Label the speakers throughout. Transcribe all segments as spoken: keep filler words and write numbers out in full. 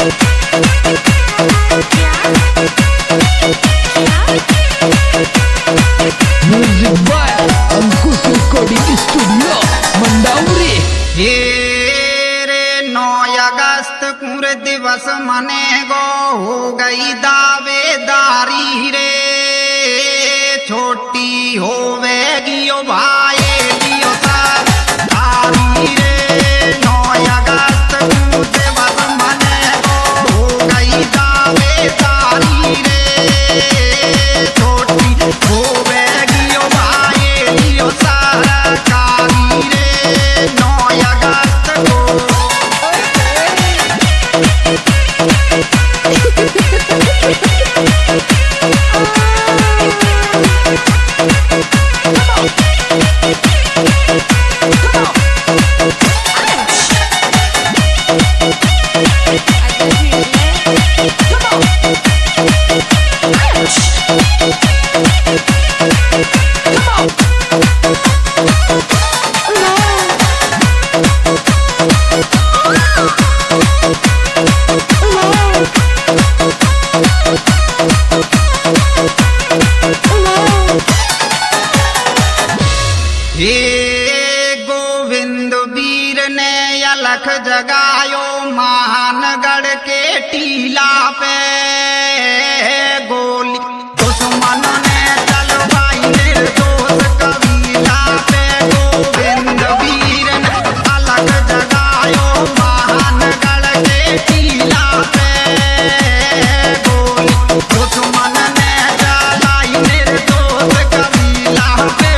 Speaker 1: Music by Ankush recording studio Mandauri.
Speaker 2: हे रे नौ अगस्त कुर दिवस मने गो हो गई दावेदारी रे, छोटी होवेगी ओ भाई लियो सरदारी रे। नौ अगस्त कुर दिवस मने गो हो गई दावेदारी रे, छोटी होवेगी ओ भाई लियो सरकारी रे। नौ अगस्त को हे गोविंद वीर ने अलख जगायो महानगढ़ के टीला पे, गोली दुश्मन ने चलवाई निर्दोष कबीला पे। गोविंद वीर ने अलख जगायो महानगढ़ के टीला पे, गोली दुश्मन ने चलाई निर्दोष कबीला पे।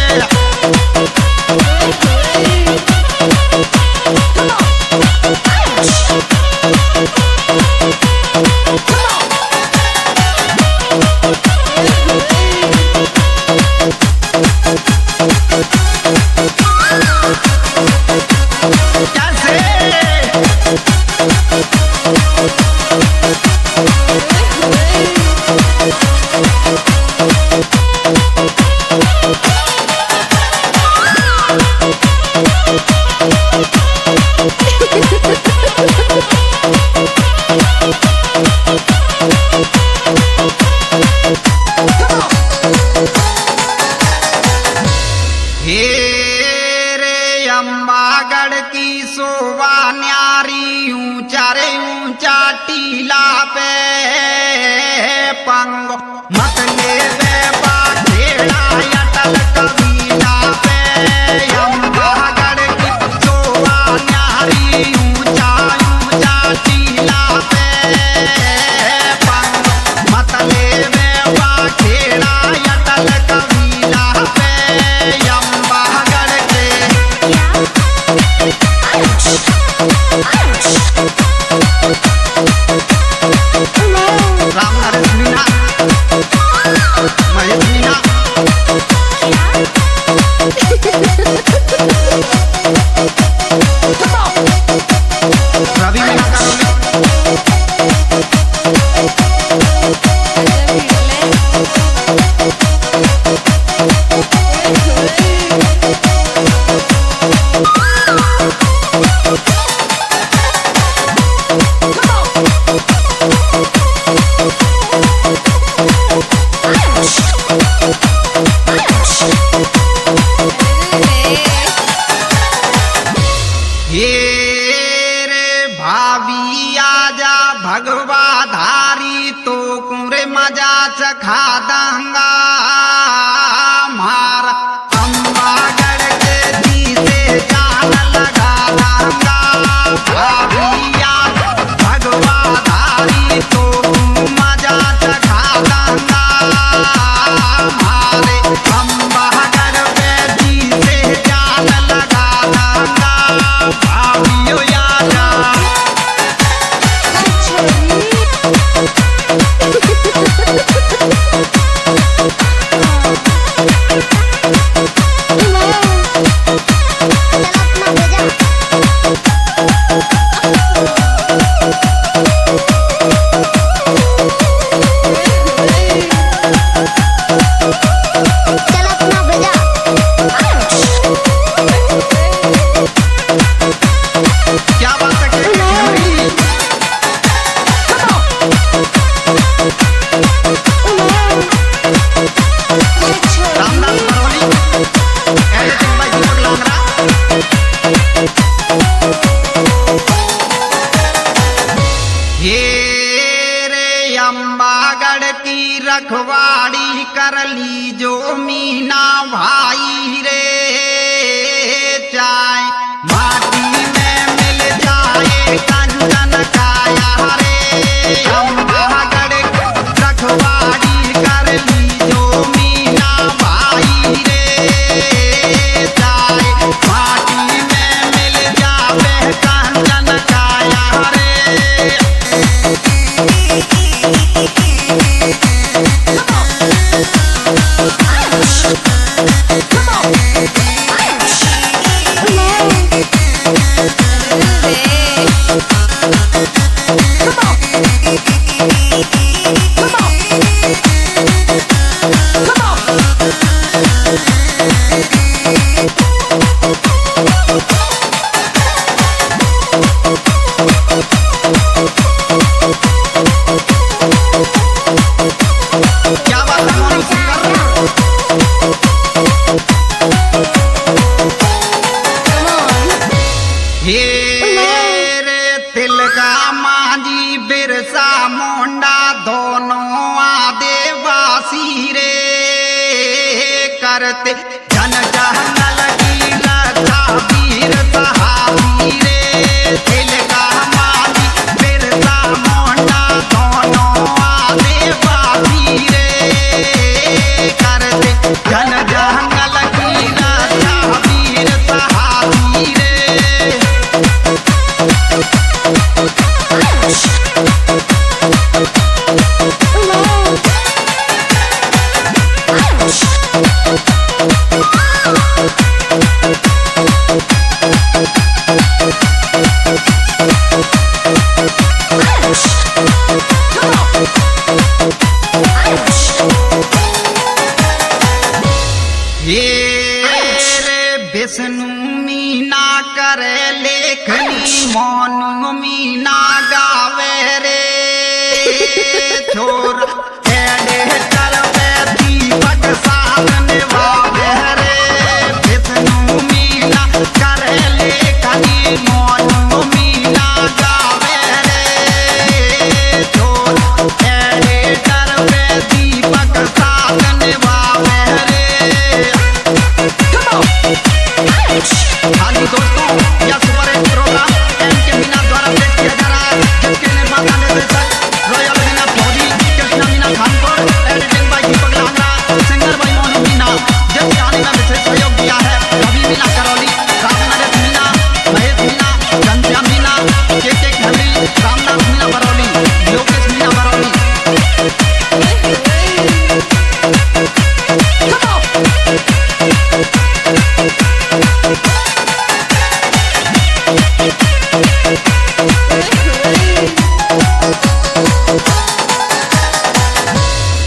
Speaker 2: हे रे अम्बागढ़ की शोभा न्यारी, ऊंचा रे ऊंचा टीला पे, पंगो मत ले वे बाखेड़ा अटल कबीला पे। अम्बागढ़ की शोभा न्यारी, ऊंचा ऊंचा टीला पे, पंगो मत ले वे बाखेड़ा अटल कबीला पे। अम्बागढ़ के राम नरेश मीना रखवाड़ी कर ली जो मीना भाई रे चाय माटी में मिल जाए कंचन काया रे अम्बागढ़ रखवाड़ी कर ली जो मीना भाई रे चाय माटी में मिल जाए कंचन काया रे क्या बात है मोनू सिंगर हे रे तिलका मांझी बिरसा मुंडा दोनों आदिवासी रे करते